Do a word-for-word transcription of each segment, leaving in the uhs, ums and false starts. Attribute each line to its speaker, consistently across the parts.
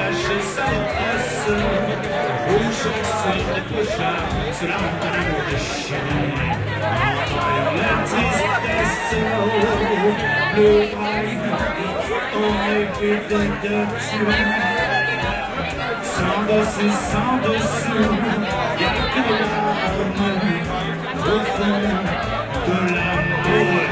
Speaker 1: kanske saltas orsakssynlig pusha så ramparna går känner Atlantis destiny blue eye only with the dirty sans dessus sans dessous y'a que l'arme au fond de l'amour.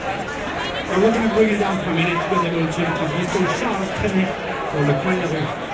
Speaker 2: We're going to bring it down for a minute because I'm going to check if he's going to shout, can we, or the kind of